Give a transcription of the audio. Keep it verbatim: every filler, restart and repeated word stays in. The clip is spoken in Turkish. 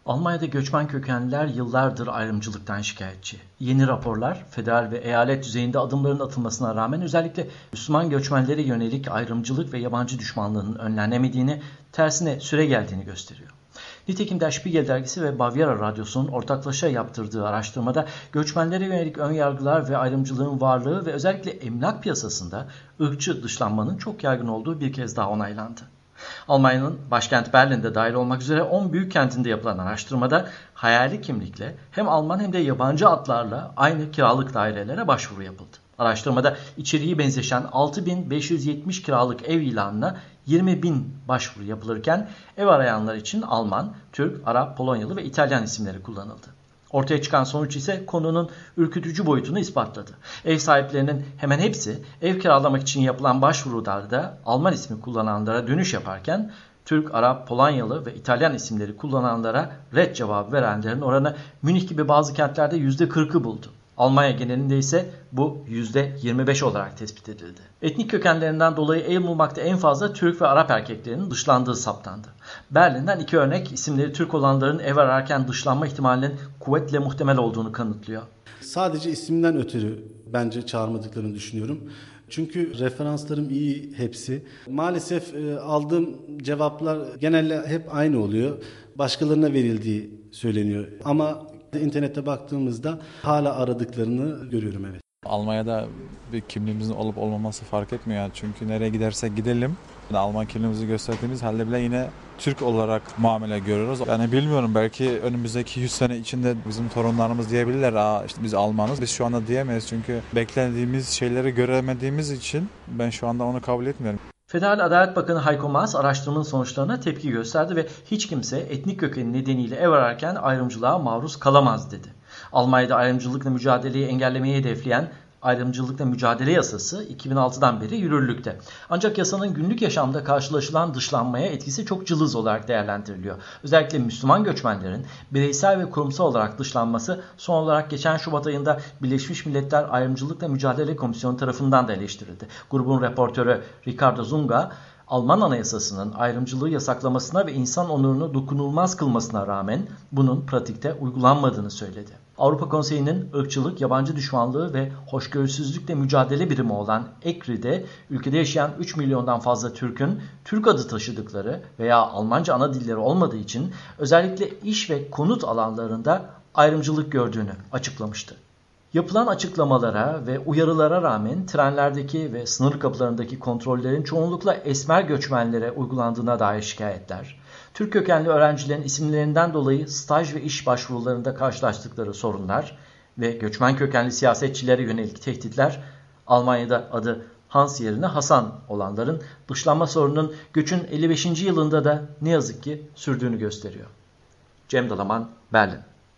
Almanya'da göçmen kökenliler yıllardır ayrımcılıktan şikayetçi. Yeni raporlar, federal ve eyalet düzeyinde adımların atılmasına rağmen özellikle Müslüman göçmenlere yönelik ayrımcılık ve yabancı düşmanlığının önlenemediğini, tersine süre geldiğini gösteriyor. Nitekim Der Spiegel dergisi ve Bavyera Radyosu'nun ortaklaşa yaptırdığı araştırmada göçmenlere yönelik önyargılar ve ayrımcılığın varlığı ve özellikle emlak piyasasında ırkçı dışlanmanın çok yaygın olduğu bir kez daha onaylandı. Almanya'nın başkent Berlin'de dahil olmak üzere on büyük kentinde yapılan araştırmada hayali kimlikle hem Alman hem de yabancı adlarla aynı kiralık dairelere başvuru yapıldı. Araştırmada içeriği benzeşen altı bin beş yüz yetmiş kiralık ev ilanına yirmi bin başvuru yapılırken ev arayanlar için Alman, Türk, Arap, Polonyalı ve İtalyan isimleri kullanıldı. Ortaya çıkan sonuç ise konunun ürkütücü boyutunu ispatladı. Ev sahiplerinin hemen hepsi ev kiralamak için yapılan başvurularda Alman ismi kullananlara dönüş yaparken Türk, Arap, Polonyalı ve İtalyan isimleri kullananlara red cevabı verenlerin oranı Münih gibi bazı kentlerde yüzde kırkı buldu. Almanya genelinde ise bu yüzde yirmi beş olarak tespit edildi. Etnik kökenlerinden dolayı ev bulmakta en fazla Türk ve Arap erkeklerinin dışlandığı saptandı. Berlin'den iki örnek isimleri Türk olanların ev ararken dışlanma ihtimalinin kuvvetle muhtemel olduğunu kanıtlıyor. Sadece isimden ötürü bence çağırmadıklarını düşünüyorum. Çünkü referanslarım iyi hepsi. Maalesef e, aldığım cevaplar genelde hep aynı oluyor. Başkalarına verildiği söyleniyor. Ama internette baktığımızda hala aradıklarını görüyorum, evet. Almanya'da bir kimliğimizin olup olmaması fark etmiyor. Yani. Çünkü nereye gidersek gidelim Alman kimliğimizi gösterdiğimiz halde bile yine Türk olarak muamele görüyoruz. Yani bilmiyorum, belki önümüzdeki yüz sene içinde bizim torunlarımız diyebilirler. Aa işte biz Almanız. Biz şu anda diyemeyiz çünkü beklediğimiz şeyleri göremediğimiz için ben şu anda onu kabul etmiyorum. Federal Adalet Bakanı Heiko Maas araştırmanın sonuçlarına tepki gösterdi ve hiç kimse etnik kökeni nedeniyle ev ararken ayrımcılığa maruz kalamaz dedi. Almanya'da ayrımcılıkla mücadeleyi engellemeyi hedefleyen Ayrımcılıkla Mücadele Yasası iki bin altıdan beri yürürlükte. Ancak yasanın günlük yaşamda karşılaşılan dışlanmaya etkisi çok cılız olarak değerlendiriliyor. Özellikle Müslüman göçmenlerin bireysel ve kurumsal olarak dışlanması son olarak geçen Şubat ayında Birleşmiş Milletler Ayrımcılıkla Mücadele Komisyonu tarafından da eleştirildi. Grubun raportörü Ricardo Zunga, Alman Anayasası'nın ayrımcılığı yasaklamasına ve insan onurunu dokunulmaz kılmasına rağmen bunun pratikte uygulanmadığını söyledi. Avrupa Konseyi'nin ırkçılık, yabancı düşmanlığı ve hoşgörüsüzlükle mücadele birimi olan E C R I'de ülkede yaşayan üç milyondan fazla Türk'ün Türk adı taşıdıkları veya Almanca ana dilleri olmadığı için özellikle iş ve konut alanlarında ayrımcılık gördüğünü açıklamıştı. Yapılan açıklamalara ve uyarılara rağmen trenlerdeki ve sınır kapılarındaki kontrollerin çoğunlukla esmer göçmenlere uygulandığına dair şikayetler, Türk kökenli öğrencilerin isimlerinden dolayı staj ve iş başvurularında karşılaştıkları sorunlar ve göçmen kökenli siyasetçilere yönelik tehditler, Almanya'da adı Hans yerine Hasan olanların dışlanma sorununun göçün elli beşinci yılında da ne yazık ki sürdüğünü gösteriyor. Cem Dalaman, Berlin.